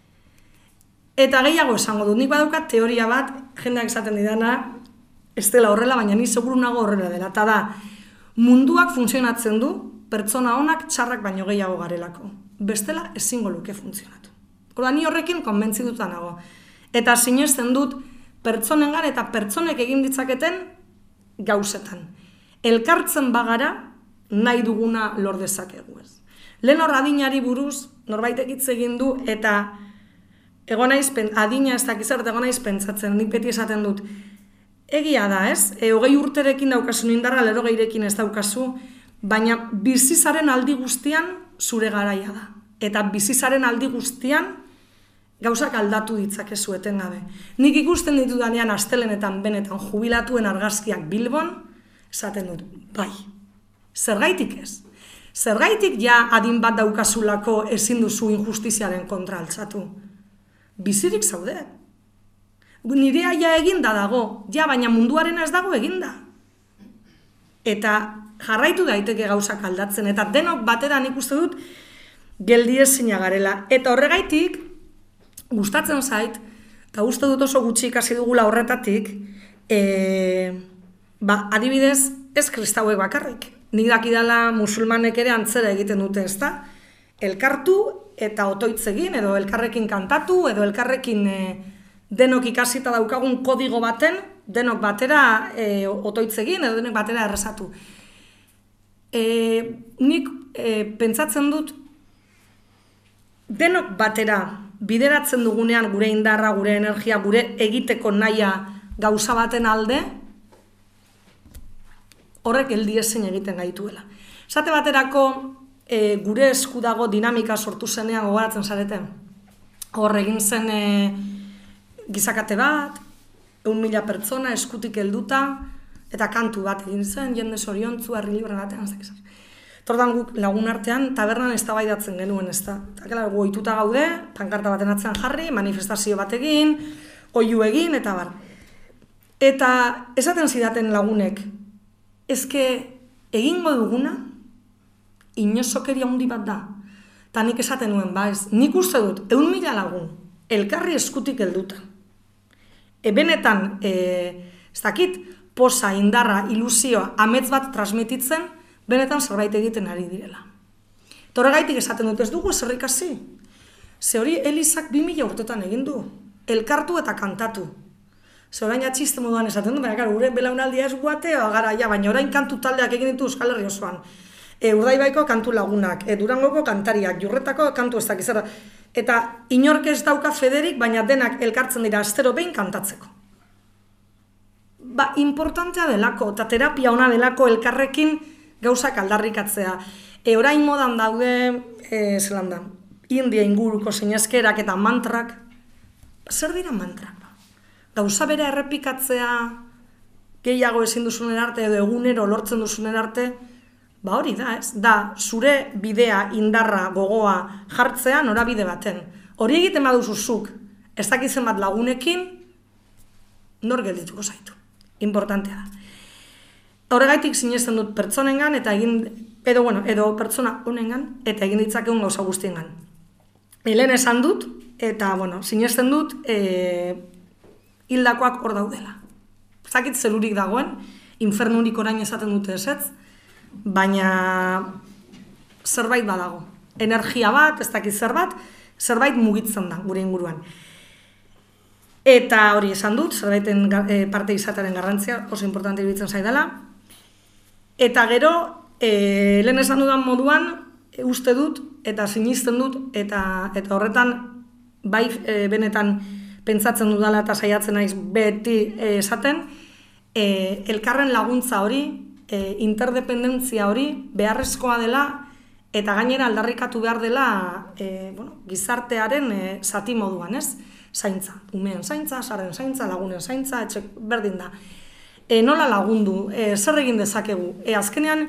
Eta gehiago esango dut, nik badaukat teoria bat, jendeak esaten didana, ez dela horrela, baina ni seguru nago horrela dela. Eta da, munduak funtzionatzen du, pertsona onak txarrak baino gehiago garelako. Bestela ezingo luke funtzionatu. Orduan ni horrekin konbentzituta nago. Eta sinesten dut, pertsonengan eta pertsonek egin ditzaketen gauzetan. Elkartzen bagara, nahi duguna lor dezakegu ez. Lehen hor adinari buruz, norbaitek hitz egin du, eta egon naiz, adina ez dakizar, eta egon naiz pentsatzen, nik beti esaten dut, egia da ez, e, hogei urterekin daukazu indarra, lero geirekin ez daukazu, baina bizizaren aldi guztian zure garaia da. Eta bizizaren aldi guztian gauzak aldatu ditzakezu etengabe. Nik ikusten ditudanean astelenetan benetan jubilatuen argazkiak Bilbon, esaten dut, bai, zergaitik ez. Zergaitik ja adin bat daukazulako ezin duzu injustiziaren kontra altzatu. Bizirik zaude. Nirea ja eginda dago, ja, baina munduaren ez dago eginda. Eta jarraitu daiteke gauzak aldatzen, eta denok batera nik uste dut geldiezina garela. Eta horregaitik, gustatzen zait, eta uste dut oso gutxi ikasi dugula horretatik, e, ba, adibidez, ez kristauek bakarrik. Nik dakidala musulmanek ere antzera egiten dute, ez da? Elkartu eta otoitz egin, edo elkarrekin kantatu, edo elkarrekin e, denok ikasita daukagun kodigo baten, denok batera e, otoitz egin, edo denok batera errezatu. E, nik e, pentsatzen dut, denok batera bideratzen dugunean gure indarra, gure energia, gure egiteko nahia gauza baten alde, horrek geldiezin egiten gaituela. Esate baterako, e, gure esku dago dinamika sortu zenean gogoratzen zareten. Hor egin zen e, gizakate bat, egun mila pertsona eskutik helduta, eta kantu bat egin zen, jende zoriontzu, herri libre batean, ez dakizaz. Tordan guk lagun artean tabernan eztabaidatzen genuen, ez da. Eta goituta gaude, pankarta baten atzean jarri, manifestazio bat egin, oihu egin, eta bar. Eta esaten zidaten lagunek, ezke egingo duguna, inozokeria handi bat da. Eta nik esaten nuen, ba ez, nik uste dut, egun mila lagun, elkarri eskutik helduta. E benetan, e, ez dakit, posa, indarra, ilusioa, amets bat transmititzen, benetan zerbait egiten ari direla. Torregaitik esaten dut ez dugu ezer ikasi. Ze hori Elizak bi mila urtetan egin du, elkartu eta kantatu. Ze orain atxiste moduan esaten du, baina gure belaunaldia ez guate, gara, ja, baina orain kantu taldeak egin ditu Euskal Herri osoan. E, Urdaibaiko kantu lagunak, e, Durangoko kantariak, Jurretako kantu ez dakizera. Eta inork ez dauka federik, baina denak elkartzen dira astero behin kantatzeko. Ba, importantea delako, eta terapia ona delako elkarrekin gauzak aldarrikatzea. E, orain modan daude, e, zelan da, India inguruko sinezkerak eta mantrak. Zer dira mantrak? Gauza bera errepikatzea gehiago ezin duzunen arte edo egunero lortzen duzunen arte, ba hori da, ez? Da, zure bidea, indarra, gogoa jartzea norabide baten. Hori egiten baduzu zuk, ez dakizen bat lagunekin, nor geldituko zaitu. Importantea da. Horregaitik sinesten dut pertsonengan eta egin, edo, bueno, edo pertsona honengan eta egin ditzakegun gauza guztiengan. Helen esan dut, eta, bueno, sinesten dut, e, hildakoak hor daudela. Ez dakit zelurik dagoen, infernurik orain esaten dute ezetz, baina zerbait badago. Energia bat, ez dakit zerbat, zerbait mugitzen da gure inguruan. Eta hori esan dut, zerbaiten parte izatearen garrantzia, oso importante iruditzen zaidala. Eta gero, e, lehen esan dudan moduan, e, uste dut, eta sinisten dut, eta, eta horretan, bai e, benetan pentsatzen dudala eta saiatzen naiz beti e, esaten, e, elkarren laguntza hori, E, interdependentzia hori beharrezkoa dela eta gainera aldarrikatu behar dela e, bueno, gizartearen e, zati moduan, ez? Zaintza, umeen zaintza, saren zaintza, lagunen zaintza, etxe berdin da. E, nola lagundu, e, zer egin dezakegu? E, azkenean,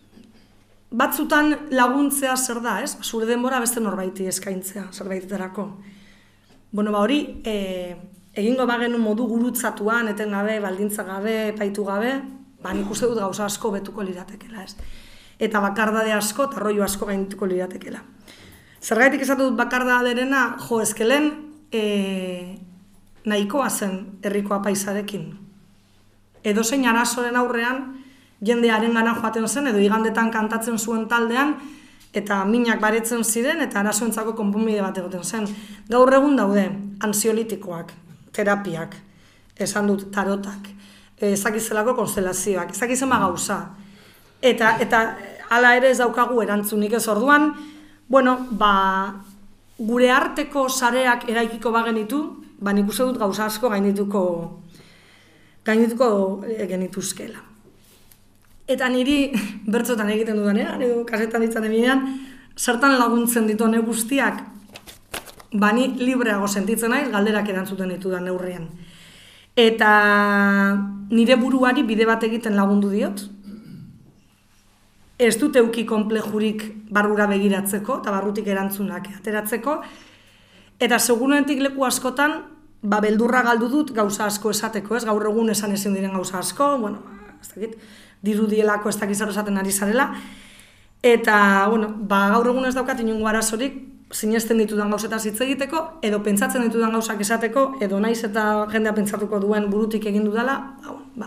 batzutan laguntzea zer da, ez? Zure denbora beste norbaiti eskaintzea, zerbaitetarako. Bueno, ba hori, e, egingo bagenu modu gurutzatuan, etengabe, baldintza gabe, epaitu gabe, ba, nik uste dut gauza asko betuko liratekela, ez? Eta bakardade asko eta arroio asko gainituko liratekela. Zergaitik esatu dut bakardaderena, jo, ezkelen e, nahikoa zen herriko apaizarekin. Edo zein arazoren aurrean, jendearen gana joaten zen, edo igandetan kantatzen zuen taldean, eta minak baretzen ziren, eta arazoentzako konponbide bat egoten zen. Gaur egun daude, ansiolitikoak, terapiak, esan dut tarotak, ezakizelako konstelazioak, ezakizema gauza. Eta, eta hala ere ez daukagu erantzunik ez orduan, bueno, ba, gure arteko sareak eraikiko bagenitu, ba nik uste dut gauza asko gainituko, gainituko genituzkela. Eta niri, bertzotan egiten dudanean, edo kasetan ditzen eminean, zertan laguntzen ditu ne guztiak, ba ni libreago sentitzen naiz galderak erantzuten ditudan neurrian. Eta nire buruari bide bat egiten lagundu diot. Ez dut euki konplejurik barrura begiratzeko, eta barrutik erantzunak ateratzeko. Eta segurunetik leku askotan, ba, beldurra galdu dut gauza asko esateko, ez? Gaur egun esan ezin diren gauza asko, bueno, ez dakit, dirudielako ez dakit zer esaten ari zarela. Eta, bueno, ba, gaur egun ez daukat inongo arazorik, sinesten ditudan gauzetaz hitz egiteko, edo pentsatzen ditudan gauzak esateko, edo naiz eta jendea pentsatuko duen burutik egin dudala, ba, ba,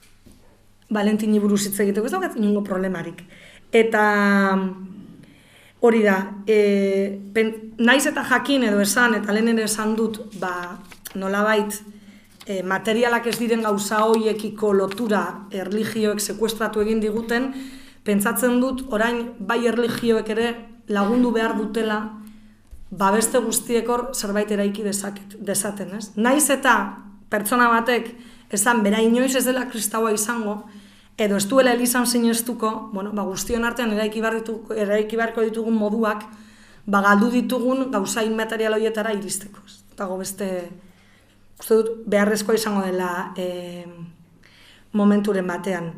Valentini buruz hitz egiteko, ez daukat inongo problemarik. Eta hori da, e, pen, naiz eta jakin edo esan, eta lehen ere esan dut, ba, nolabait, e, materialak ez diren gauza hoiekiko lotura erlijioek sekuestratu egin diguten, pentsatzen dut, orain bai erlijioek ere lagundu behar dutela, ba beste guztiek hor zerbait eraiki dezaket, dezaten, ez? Naiz eta pertsona batek esan bera inoiz ez dela kristaua izango, edo ez duela elizan sinestuko, bueno, ba guztion artean eraiki beharko ditugun moduak, ba galdu ditugun gauza inmaterial horietara iristeko. Dago beste, uste dut, beharrezkoa izango dela e, momenturen batean.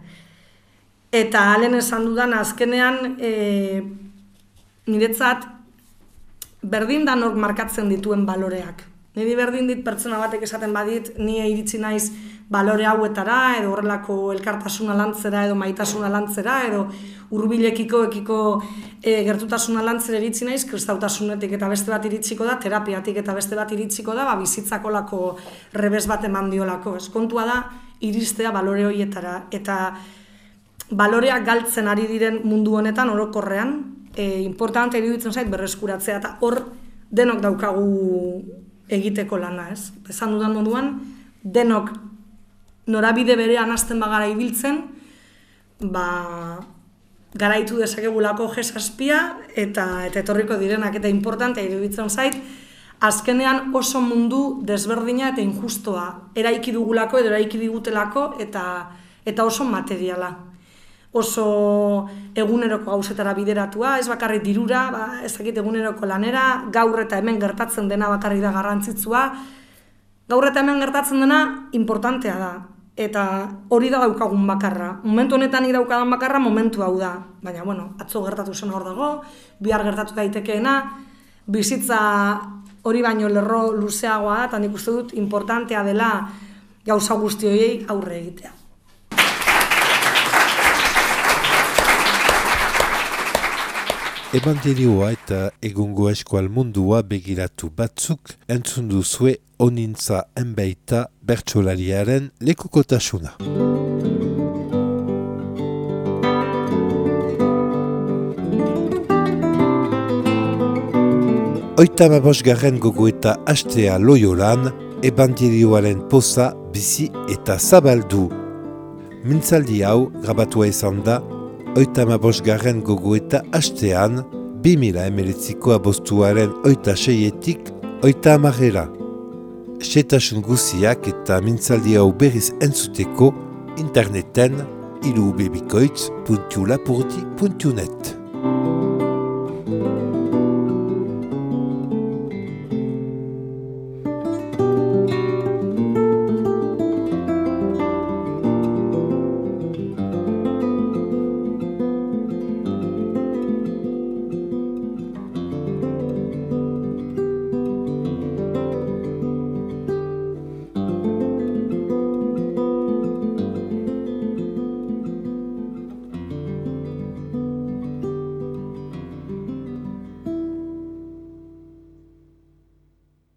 Eta halen esan dudan, azkenean, e, niretzat, berdin da nork markatzen dituen baloreak. Niri berdin dit pertsona batek esaten badit, ni iritsi naiz balore hauetara, edo horrelako elkartasuna lantzera, edo maitasuna lantzera, edo hurbilekiko ekiko e, gertutasuna lantzera iritsi naiz, kristautasunetik eta beste bat iritsiko da, terapiatik eta beste bat iritsiko da, ba, bizitzakolako rebes bat eman diolako. Ez kontua da, iristea balore horietara. Eta baloreak galtzen ari diren mundu honetan, orokorrean, e, importante iruditzen zait berreskuratzea, eta hor denok daukagu egiteko lana, ez? Esan dudan moduan, denok norabide berean hasten bagara ibiltzen, ba, garaitu dezakegulako jesazpia eta, eta etorriko direnak, eta importantea iruditzen zait, azkenean oso mundu desberdina eta injustoa eraiki dugulako edo eraiki digutelako eta, eta oso materiala. Oso eguneroko gauzetara bideratua, ez bakarrik dirura, ba, ez dakit eguneroko lanera, gaur eta hemen gertatzen dena bakarrik da garrantzitsua. Gaur eta hemen gertatzen dena importantea da, eta hori da daukagun bakarra. Momentu honetan ni daukadan bakarra momentu hau da, baina bueno, atzo gertatu zen hor dago, bihar gertatu daitekeena, bizitza hori baino lerro luzeagoa da, eta nik uste dut importantea dela gauza guzti horiei aurre egitea. Ebanderioa eta egungo eskual mundua begiratu batzuk entzun duzue onintza enbeita bertsolariaren lekukotasuna. Oitamabosgarren gogoeta hastea Loiolan, ebanderioaren poza bizi eta zabaldu. Mintzaldi hau grabatua izan da, oitamabosgarren gogoeta hastean, bi mila emeretziko aboztuaren oita seietik oita amarrera. Setasun guziak eta mintzaldi hau berriz entzuteko interneten ilubebikoitz puntu lapurdi puntu net.